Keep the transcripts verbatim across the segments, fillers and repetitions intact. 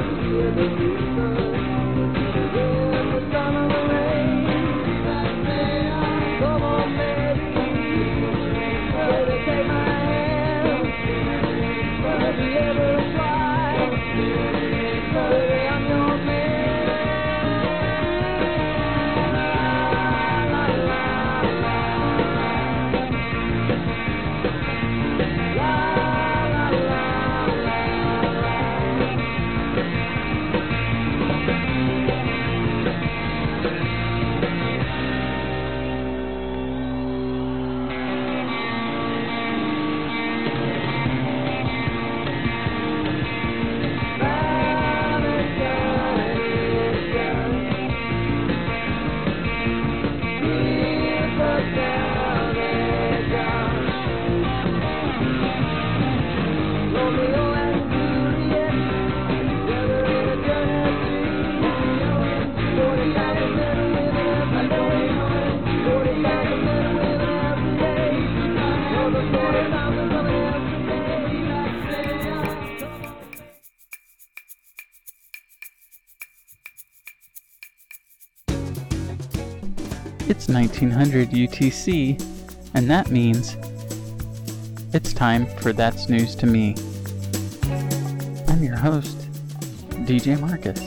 It's nineteen hundred U T C, and that means it's time for That's News to Me. I'm your host, D J Marcus.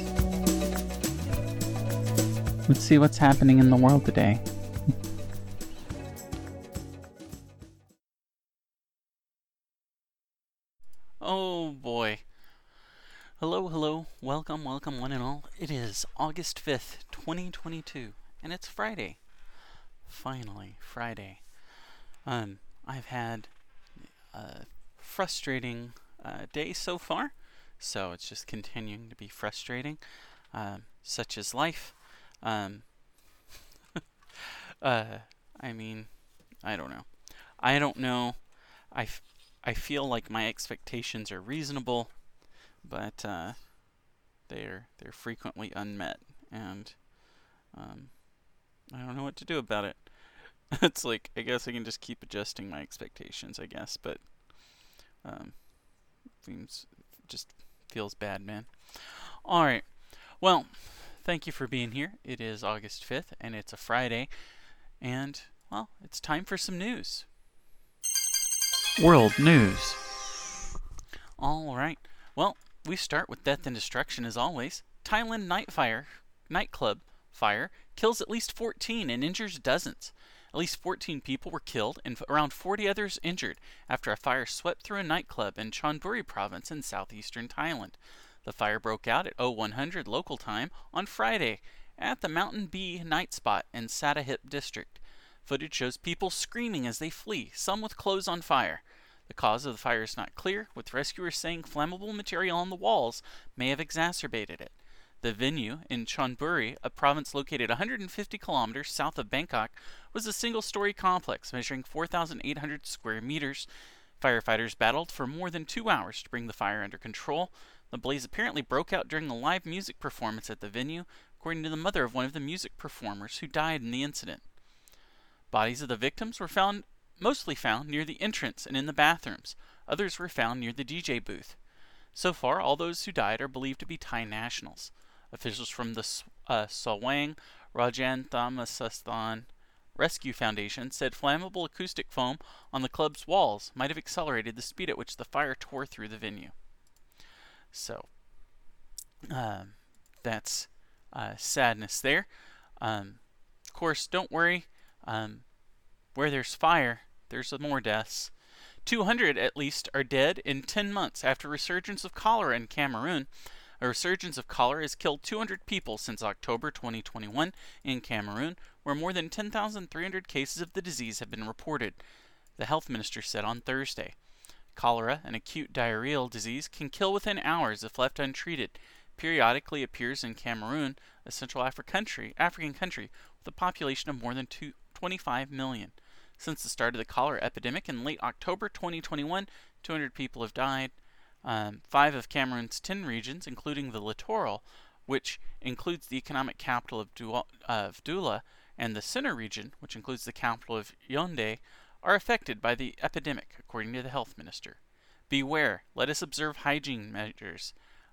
Let's see what's happening in the world today. Oh boy. Hello, hello, welcome, welcome one and all. It is August fifth, twenty twenty-two, and it's Friday. Finally, Friday. Um, I've had a frustrating uh, day so far, so it's just continuing to be frustrating. Um, such is life. Um, uh, I mean, I don't know. I don't know. I, f- I feel like my expectations are reasonable, but uh, they're they're frequently unmet, and um, I don't know what to do about it. It's like, I guess I can just keep adjusting my expectations, I guess, but um, seems just feels bad, man. All right. Well, thank you for being here. It is August fifth, and it's a Friday, and well, it's time for some news. World news. All right. Well, we start with death and destruction as always. Thailand night fire, nightclub fire kills at least fourteen and injures dozens. At least fourteen people were killed and f- around forty others injured after a fire swept through a nightclub in Chonburi province in southeastern Thailand. The fire broke out at oh one hundred local time on Friday at the Mountain Bee night spot in Satahip district. Footage shows people screaming as they flee, some with clothes on fire. The cause of the fire is not clear, with rescuers saying flammable material on the walls may have exacerbated it. The venue in Chonburi, a province located one hundred fifty kilometers south of Bangkok, was a single-story complex measuring four thousand eight hundred square meters. Firefighters battled for more than two hours to bring the fire under control. The blaze apparently broke out during a live music performance at the venue, according to the mother of one of the music performers who died in the incident. Bodies of the victims were found, mostly found near the entrance and in the bathrooms. Others were found near the D J booth. So far, all those who died are believed to be Thai nationals. Officials from the uh, Sawang Rajanthamasasthan Rescue Foundation said flammable acoustic foam on the club's walls might have accelerated the speed at which the fire tore through the venue. So, uh, that's uh, sadness there. Um, of course, don't worry. Um, where there's fire, there's more deaths. two hundred at least are dead in ten months after resurgence of cholera in Cameroon. A resurgence of cholera has killed two hundred people since October twenty twenty-one in Cameroon, where more than ten thousand three hundred cases of the disease have been reported, the health minister said on Thursday. Cholera, an acute diarrheal disease, can kill within hours if left untreated. Periodically appears in Cameroon, a Central African country, African country with a population of more than twenty-five million. Since the start of the cholera epidemic in late October twenty twenty-one, two hundred people have died. Um, five of Cameroon's ten regions, including the littoral, which includes the economic capital of, Dou- of Douala, and the center region, which includes the capital of Yaoundé, are affected by the epidemic, according to the health minister. Beware, let us observe hygiene measures.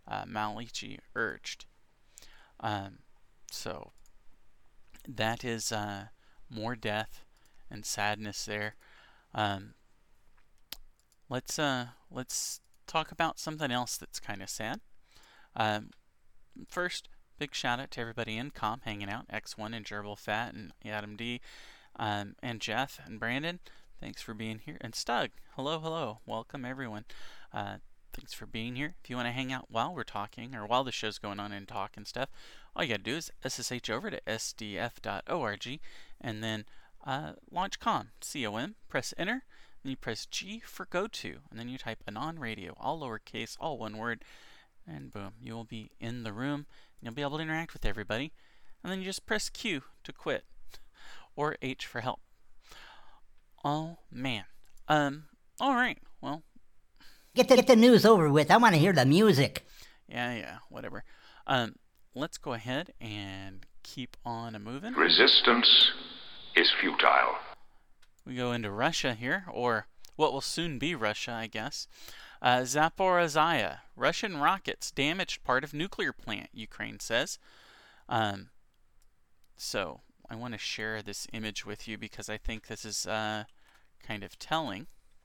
uh, Malichi urged. Um, so that is uh, more death and sadness there. Um, let's uh, let's talk about something else that's kind of sad. Um, first, big shout out to everybody in comm hanging out. X one and Gerbil Fat and Adam D, um, and Jeff and Brandon. Thanks for being here. And Stug, hello, hello. Welcome, everyone. Uh, thanks for being here. If you want to hang out while we're talking or while the show's going on and talk and stuff, all you got to do is S S H over to S D F dot org and then uh, launch comm, C O M, press enter, then you press G for go to, and then you type anon radio, all lowercase, all one word, and boom, you will be in the room, and you'll be able to interact with everybody. And then you just press Q to quit, or H for help. Oh, man. Um, all right, well. Get the, get the news over with. I want to hear the music. Yeah, yeah, whatever. Um, let's go ahead and keep on a moving. Resistance is futile. We go into Russia here, or what will soon be Russia, I guess. Uh, Zaporizhia. Russian rockets damaged part of nuclear plant, Ukraine says. Um, so, I want to share this image with you because I think this is uh, kind of telling.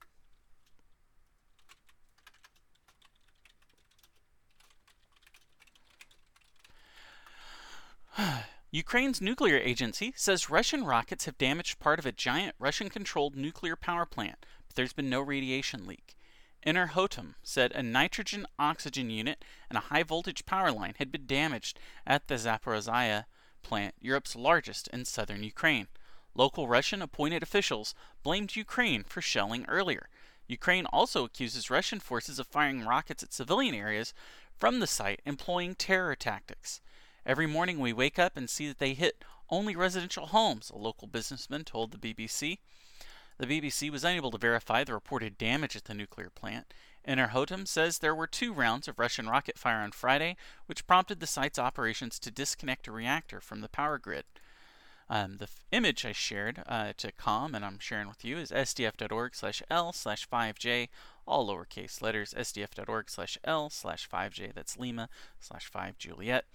Ukraine's nuclear agency says Russian rockets have damaged part of a giant Russian-controlled nuclear power plant, but there's been no radiation leak. Enerhoatom said a nitrogen-oxygen unit and a high-voltage power line had been damaged at the Zaporizhia plant, Europe's largest in southern Ukraine. Local Russian-appointed officials blamed Ukraine for shelling earlier. Ukraine also accuses Russian forces of firing rockets at civilian areas from the site, employing terror tactics. Every morning we wake up and see that they hit only residential homes, a local businessman told the B B C. The B B C was unable to verify the reported damage at the nuclear plant. Enerhoatom says there were two rounds of Russian rocket fire on Friday, which prompted the site's operations to disconnect a reactor from the power grid. Um, the f- image I shared uh, to comm, and I'm sharing with you, is sdf.org slash L slash 5J, all lowercase letters, sdf.org slash L slash 5J, that's Lima, slash 5 Juliet.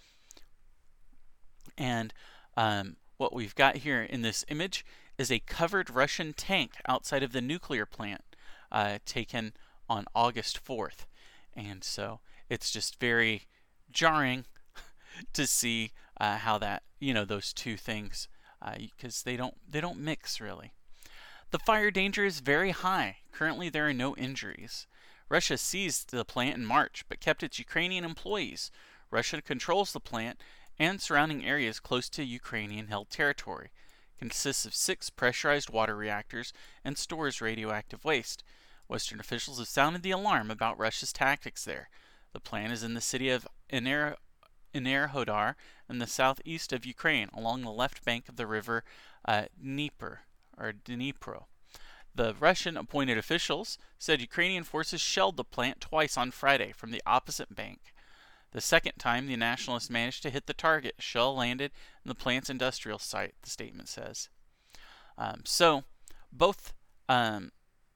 And um, what we've got here in this image is a covered Russian tank outside of the nuclear plant uh, taken on August fourth. And so it's just very jarring to see uh, how that, you know, those two things, because uh, they don't they don't mix really. The fire danger is very high. Currently there are no injuries. Russia seized the plant in March but kept its Ukrainian employees. Russia controls the plant and surrounding areas close to Ukrainian-held territory. Consists of six pressurized water reactors and stores radioactive waste. Western officials have sounded the alarm about Russia's tactics there. The plant is in the city of Ener- Enerhodar in the southeast of Ukraine, along the left bank of the river uh, Dnieper, or Dnipro. The Russian-appointed officials said Ukrainian forces shelled the plant twice on Friday from the opposite bank. The second time, the nationalists managed to hit the target. A shell landed in the plant's industrial site, the statement says. Um, so, both, um,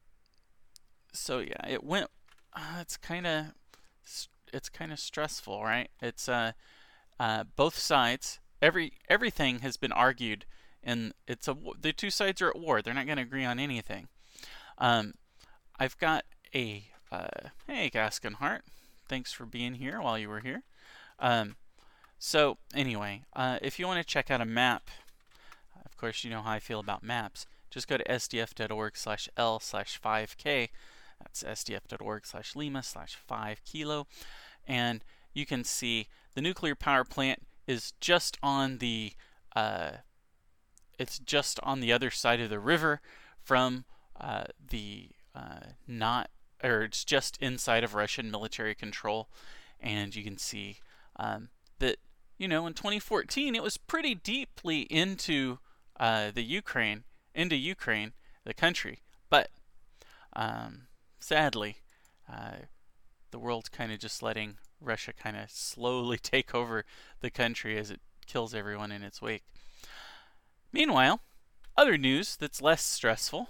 so yeah, it went, uh, it's kind of, it's kind of stressful, right? It's, uh, uh, both sides, every, everything has been argued, and it's a, the two sides are at war. They're not going to agree on anything. Um, I've got a, uh, hey, Gaskenhart. Thanks for being here while you were here. Um, so anyway, uh, if you want to check out a map, of course you know how I feel about maps, just go to sdf.org slash L slash 5K. That's sdf.org slash Lima slash 5 kilo. And you can see the nuclear power plant is just on the, uh, it's just on the other side of the river from uh, the uh, not or it's just inside of Russian military control, and you can see um, that, you know, in twenty fourteen it was pretty deeply into uh, the Ukraine, into Ukraine, the country, but um, sadly, uh, the world's kind of just letting Russia kind of slowly take over the country as it kills everyone in its wake. Meanwhile, other news that's less stressful.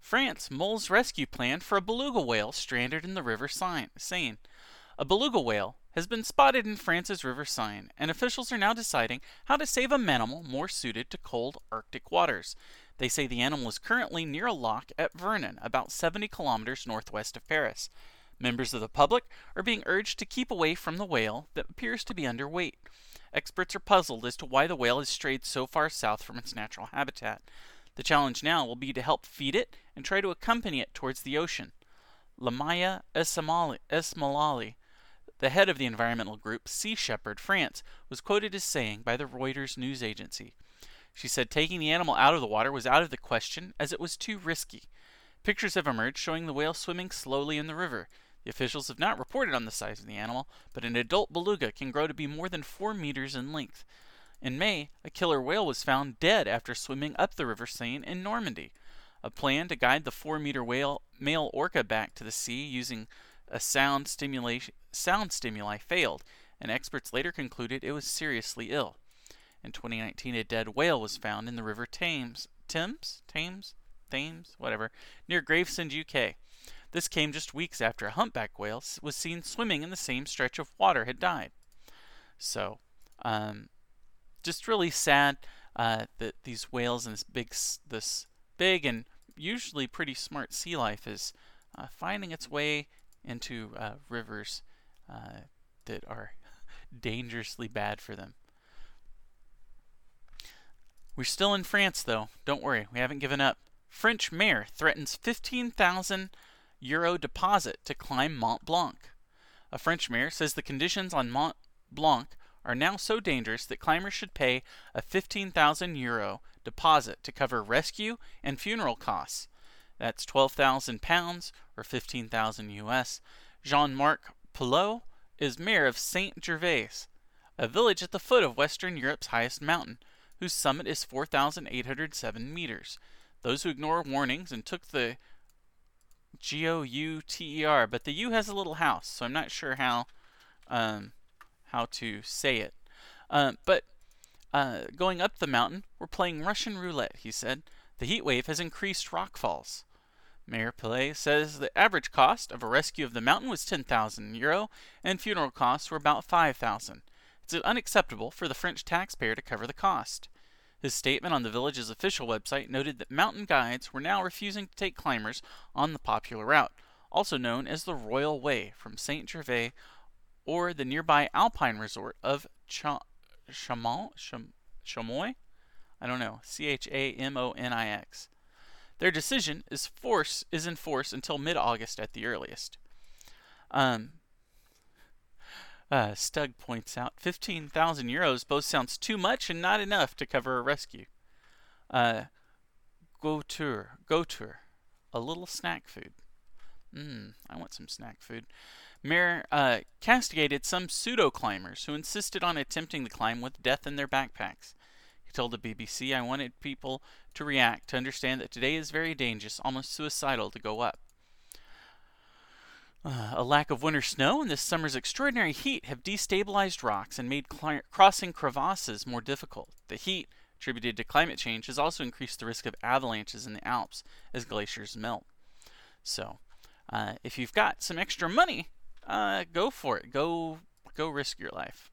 France mulls rescue plan for a beluga whale stranded in the River Seine. A beluga whale has been spotted in France's River Seine, and officials are now deciding how to save a mammal more suited to cold Arctic waters. They say the animal is currently near a loch at Vernon, about seventy kilometers northwest of Paris. Members of the public are being urged to keep away from the whale that appears to be underweight. Experts are puzzled as to why the whale has strayed so far south from its natural habitat. The challenge now will be to help feed it and try to accompany it towards the ocean. Lamaya Esmalali, the head of the environmental group Sea Shepherd France, was quoted as saying by the Reuters news agency. She said taking the animal out of the water was out of the question as it was too risky. Pictures have emerged showing the whale swimming slowly in the river. The officials have not reported on the size of the animal, but an adult beluga can grow to be more than four meters in length. In May, a killer whale was found dead after swimming up the River Seine in Normandy. A plan to guide the four-meter whale male orca back to the sea using a sound stimulation sound stimuli failed, and experts later concluded it was seriously ill. In twenty nineteen, a dead whale was found in the River Thames, Thames, Thames, Thames, whatever, near Gravesend, U K. This came just weeks after a humpback whale was seen swimming in the same stretch of water had died. So, um, just really sad uh, that these whales and this big, this big and usually pretty smart sea life is uh, finding its way into uh, rivers uh, that are dangerously bad for them. We're still in France, though. Don't worry, we haven't given up. French mayor threatens fifteen thousand euro deposit to climb Mont Blanc. A French mayor says the conditions on Mont Blanc are now so dangerous that climbers should pay a fifteen thousand euro deposit to cover rescue and funeral costs. That's twelve thousand pounds or fifteen thousand U S. Jean-Marc Pelot is mayor of Saint-Gervais, a village at the foot of Western Europe's highest mountain, whose summit is four thousand eight hundred seven meters. Those who ignore warnings and took the G O U T E R, but the U has a little house, so I'm not sure how um, how to say it. Uh, but uh, going up the mountain, we're playing Russian roulette, he said. The heat wave has increased rockfalls. Mayor Pelé says the average cost of a rescue of the mountain was ten thousand euro, and funeral costs were about five thousand. It's unacceptable for the French taxpayer to cover the cost. His statement on the village's official website noted that mountain guides were now refusing to take climbers on the popular route, also known as the Royal Way from Saint-Gervais or the nearby alpine resort of Cha- Chamon- Cham- Chamois? I don't know, C H A M O N I X. Their decision is force is in force until mid-August at the earliest. Um, uh, Stug points out, fifteen thousand euros both sounds too much and not enough to cover a rescue. Uh, Gautour, Gautour, a little snack food. Mmm, I want some snack food. Mayor uh, castigated some pseudo-climbers who insisted on attempting the climb with death in their backpacks. He told the B B C, I wanted people to react, to understand that today is very dangerous, almost suicidal to go up. Uh, a lack of winter snow and this summer's extraordinary heat have destabilized rocks and made cl- crossing crevasses more difficult. The heat, attributed to climate change, has also increased the risk of avalanches in the Alps as glaciers melt. So, uh, if you've got some extra money, uh, go for it. Go, go risk your life.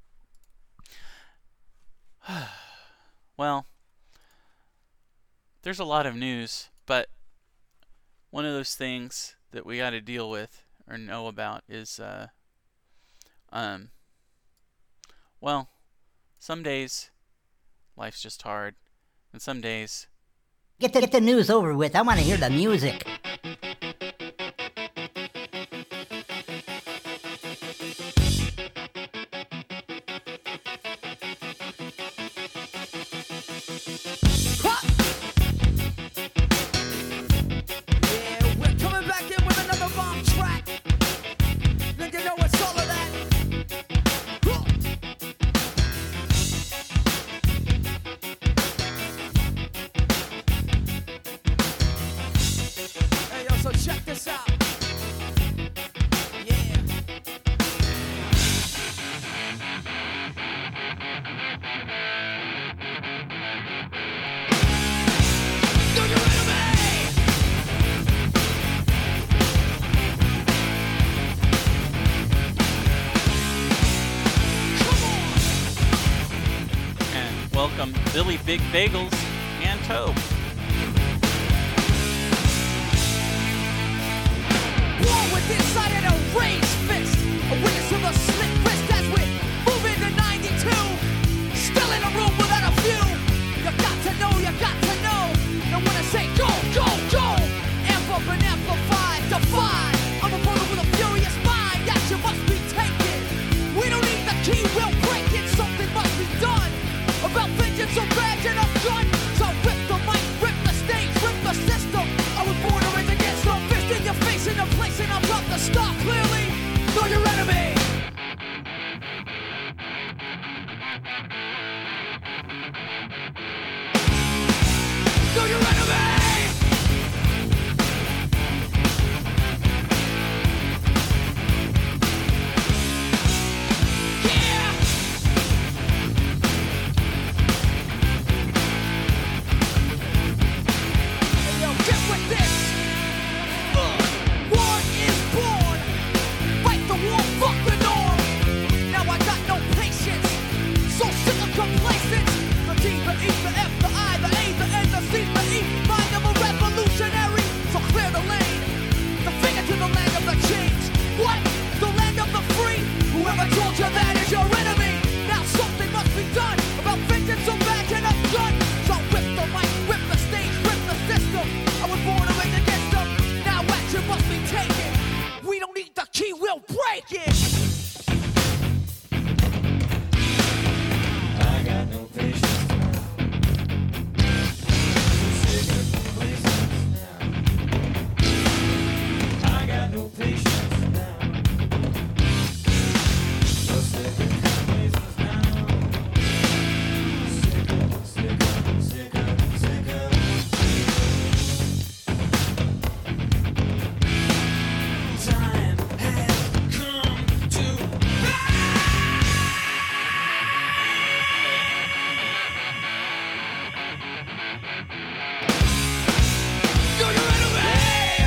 Well, there's a lot of news, but one of those things that we got to deal with or know about is, uh, um, well, some days life's just hard, and some days... Get the, get the news over with. I want to hear the music. Billy Big Bagels, and Tobe. War with inside and a raised fist. A witness to the slit wrist as we move into ninety-two. Still in a room without a view. You got to know, you got to know. And when I say go, go, go, amp up and amplify, defy. I'm a brother with a furious mind. Action must be taken. We don't need the key, we'll break it. Something must be done. About vengeance or badge and a gun. So rip the mic, rip the stage, rip the system. I was born to raise against no fist in your face in a place and I'm about to stop clearly. Know your enemy. Know your enemy. Yeah. Hey, yo, get with this. Uh, war is born. Fight the war, fuck the norm. Now I got no patience. So sick of complacence. The D, the E, the F, the I, the A, the N, the C, the E. Mind of a revolutionary. So clear the lane. The finger to the land of the chains. What? The land of the free. Whoever told you that is your enemy. Now something must be done about vengeance or badge and a gun. So rip the mic, rip the stage, rip the system. I was born to rage against them. Now action must be taken. We don't need the key, we'll break it. I got no patience now. So sick of complacency now. I got no patience now. So sick of complacency now. Sick of, sick of, sick of, sick of. Time has come to Know your enemy.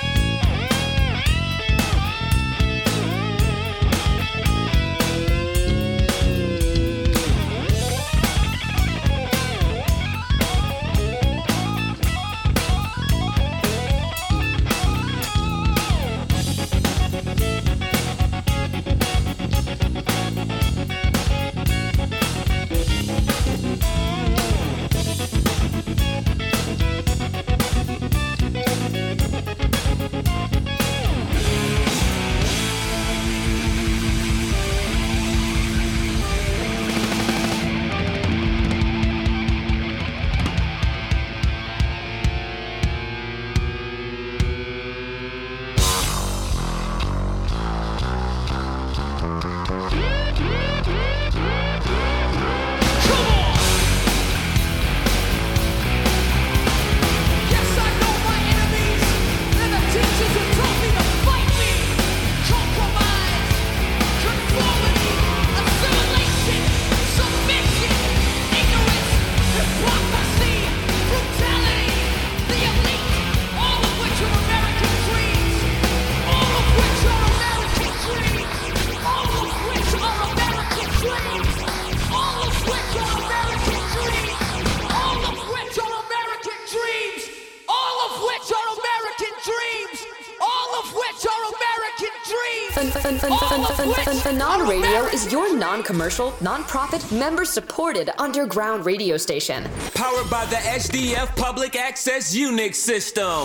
Yes, I know my enemies. They're the teachers who taught me to fight me. Compromise, conformity, assimilation, submission, ignorance, hypocrisy, brutality, the elite, all of which are American dreams. All of which are American dreams. All of which are American dreams. All of which are American dreams. All of which are American dreams. All of which are American dreams. All of which are American dreams. Phen- phen- phen- All phen- of phen- which phen- Phenon are Radio is American your non-commercial, non-profit, member-supported underground radio station. Powered by the H D F Public Access Unix System.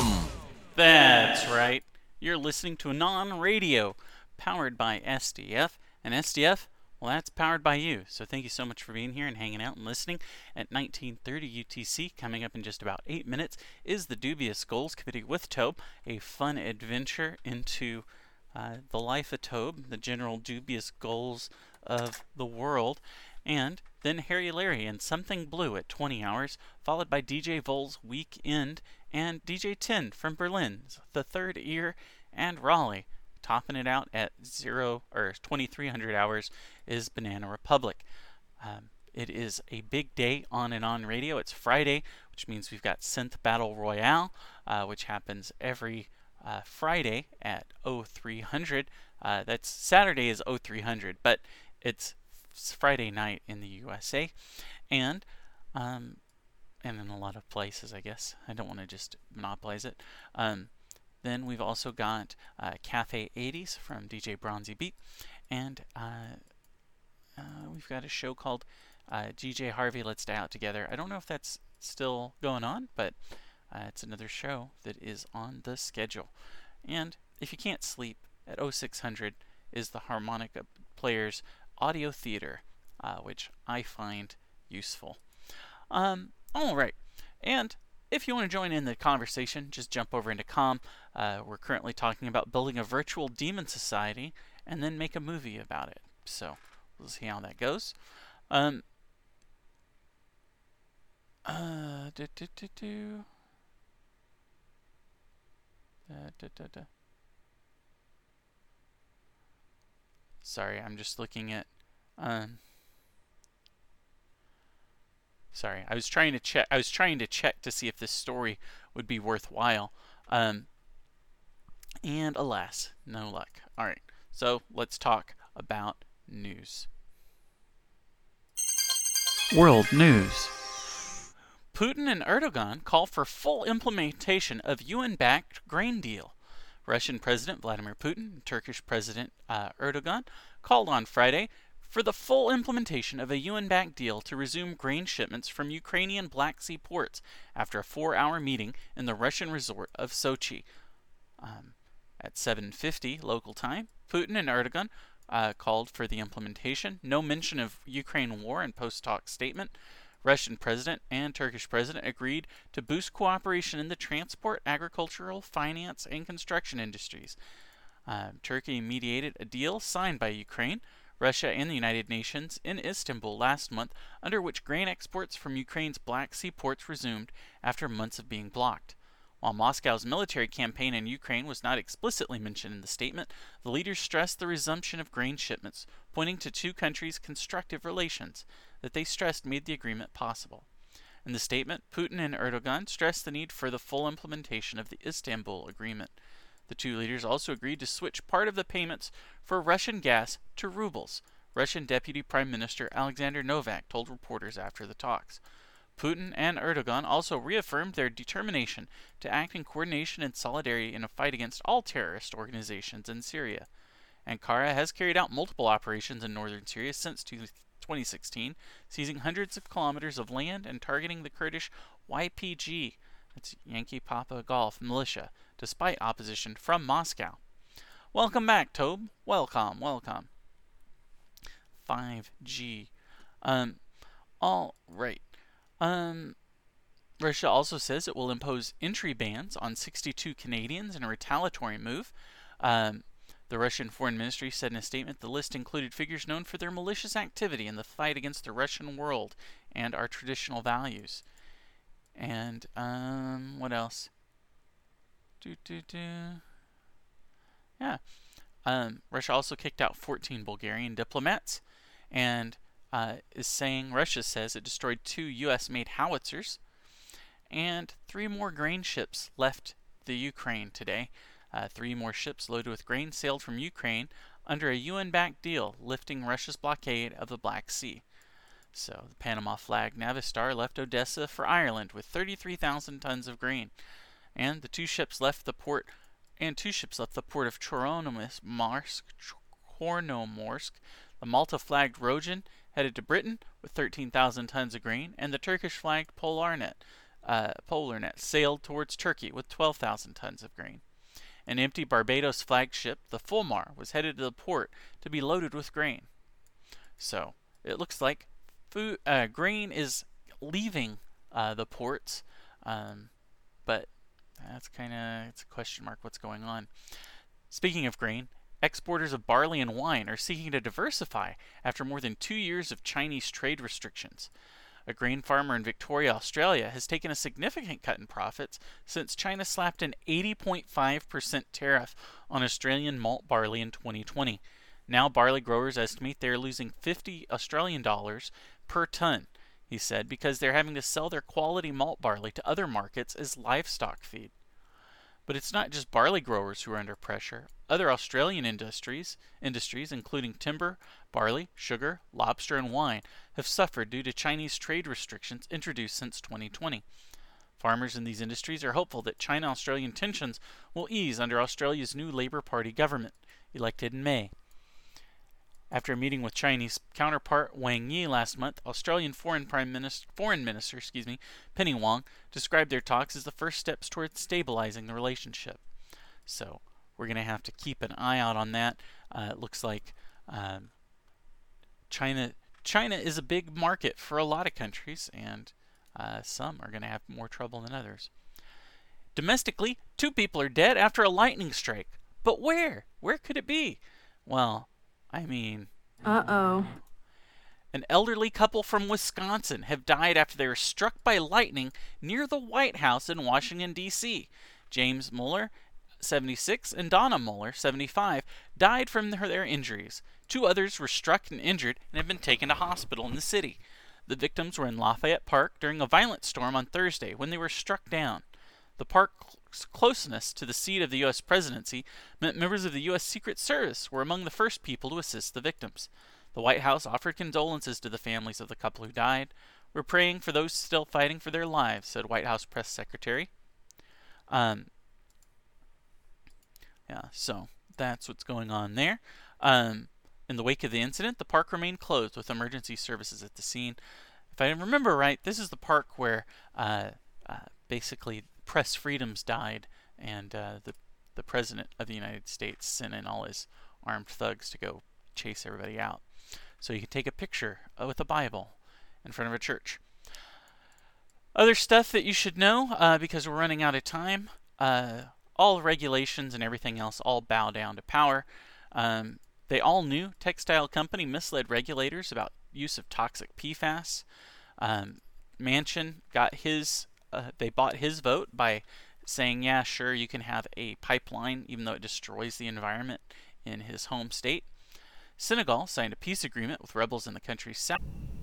That's right. You're listening to a non-radio powered by S D F. And S D F, well, that's powered by you. So thank you so much for being here and hanging out and listening. At nineteen thirty U T C, coming up in just about eight minutes, is the Dubious Goals Committee with Tobe, a fun adventure into uh, the life of Tobe, the general dubious goals of the world. And then Harry Larry and Something Blue at twenty hours, followed by D J Vol's Weekend and D J ten from Berlin's The Third Ear and Raleigh. Topping it out at zero or twenty-three hundred hours is Banana Republic. Um, it is a big day on and on radio. It's Friday, which means we've got Synth Battle Royale, uh, which happens every uh, Friday at oh three hundred. Uh, that's Saturday is oh three hundred, but it's Friday night in the U S A. And Um, and in a lot of places, I guess. I don't want to just monopolize it. Um, then we've also got uh, Cafe eighties from D J Bronzy Beat. And uh, uh, we've got a show called uh, G J Harvey Let's Stay Out Together. I don't know if that's still going on, but uh, it's another show that is on the schedule. And if you can't sleep, at oh six hundred is the Harmonica Players Audio Theater, uh, which I find useful. Um, all right. And if you want to join in the conversation, just jump over into Com. Uh, we're currently talking about building a virtual demon society and then make a movie about it. So we'll see how that goes. Um, uh, do, do, do, do. Da, da, da, da. Sorry, I'm just looking at. Um, sorry, I was trying to check. I was trying to check to see if this story would be worthwhile. Um, and alas, no luck. All right, so let's talk about news. World news. Putin and Erdogan call for full implementation of U N-backed grain deal. Russian President Vladimir Putin and Turkish President uh, Erdogan called on Friday for the full implementation of a U N-backed deal to resume grain shipments from Ukrainian Black Sea ports after a four-hour meeting in the Russian resort of Sochi. Um, at seven fifty local time, Putin and Erdogan uh, called for the implementation. No mention of Ukraine war in post-talk statement. Russian President and Turkish President agreed to boost cooperation in the transport, agricultural, finance, and construction industries. Uh, Turkey mediated a deal signed by Ukraine, Russia, and the United Nations in Istanbul last month, under which grain exports from Ukraine's Black Sea ports resumed after months of being blocked. While Moscow's military campaign in Ukraine was not explicitly mentioned in the statement, the leaders stressed the resumption of grain shipments, pointing to two countries' constructive relations that they stressed made the agreement possible. In the statement, Putin and Erdogan stressed the need for the full implementation of the Istanbul Agreement. The two leaders also agreed to switch part of the payments for Russian gas to rubles, Russian Deputy Prime Minister Alexander Novak told reporters after the talks. Putin and Erdogan also reaffirmed their determination to act in coordination and solidarity in a fight against all terrorist organizations in Syria. Ankara has carried out multiple operations in northern Syria since twenty sixteen, seizing hundreds of kilometers of land and targeting the Kurdish Y P G, that's Yankee Papa Golf militia, despite opposition from Moscow. Welcome back, Tobe. Welcome, welcome. five G. Um, all right. Um, Russia also says it will impose entry bans on sixty-two Canadians in a retaliatory move. Um, the Russian Foreign Ministry said in a statement the list included figures known for their malicious activity in the fight against the Russian world and our traditional values. And, um, what else? Do, do, do. Yeah. Um, Russia also kicked out fourteen Bulgarian diplomats and uh, is saying, Russia says it destroyed two U S-made howitzers, and three more grain ships left the Ukraine today. Uh, three more ships loaded with grain sailed from Ukraine under a U N-backed deal lifting Russia's blockade of the Black Sea. So the Panama flag Navistar left Odessa for Ireland with thirty-three thousand tons of grain, and the two ships left the port and two ships left the port of Chornomorsk. Chornomorsk. The Malta-flagged Rojan headed to Britain with thirteen thousand tons of grain, and the Turkish-flagged Polarnet, uh, Polarnet sailed towards Turkey with twelve thousand tons of grain. An empty Barbados flagship, the Fulmar, was headed to the port to be loaded with grain. So it looks like food, uh, grain is leaving uh, the ports, um, but that's kind of it's a question mark what's going on. Speaking of grain, exporters of barley and wine are seeking to diversify after more than two years of Chinese trade restrictions. A grain farmer in Victoria, Australia, has taken a significant cut in profits since China slapped an eighty point five percent tariff on Australian malt barley in twenty twenty. Now barley growers estimate they are losing fifty Australian dollars per ton, he said, because they're having to sell their quality malt barley to other markets as livestock feed. But it's not just barley growers who are under pressure. Other Australian industries, industries including timber, barley, sugar, lobster, and wine, have suffered due to Chinese trade restrictions introduced since twenty twenty. Farmers in these industries are hopeful that China-Australian tensions will ease under Australia's new Labour Party government, elected in May. After a meeting with Chinese counterpart Wang Yi last month, Australian Foreign Prime Minister, Foreign Minister, excuse me, Penny Wong, described their talks as the first steps towards stabilizing the relationship. So we're going to have to keep an eye out on that. Uh, it looks like um, China China is a big market for a lot of countries, and uh, some are going to have more trouble than others. Domestically, two people are dead after a lightning strike. But where? Where could it be? Well, I mean... Uh-oh. An elderly couple from Wisconsin have died after they were struck by lightning near the White House in Washington, D C James Mueller, seventy-six, and Donna Mueller, seventy-five, died from their, their injuries. Two others were struck and injured and have been taken to hospital in the city. The victims were in Lafayette Park during a violent storm on Thursday when they were struck down. The park's closeness to the seat of the U S presidency meant members of the U S Secret Service were among the first people to assist the victims. The White House offered condolences to the families of the couple who died. We're praying for those still fighting for their lives, said White House Press Secretary. Um, yeah, so that's what's going on there. Um, in the wake of the incident, the park remained closed with emergency services at the scene. If I remember right, this is the park where uh, uh, basically press freedoms died, and uh, the the president of the United States sent in all his armed thugs to go chase everybody out. So you could take a picture with a Bible in front of a church. Other stuff that you should know, uh, because we're running out of time, uh, all regulations and everything else all bow down to power. Um, they all knew textile company misled regulators about use of toxic P FAS. Um, Manchin got his Uh, they bought his vote by saying, yeah, sure, you can have a pipeline, even though it destroys the environment in his home state. Senegal signed a peace agreement with rebels in the country's south.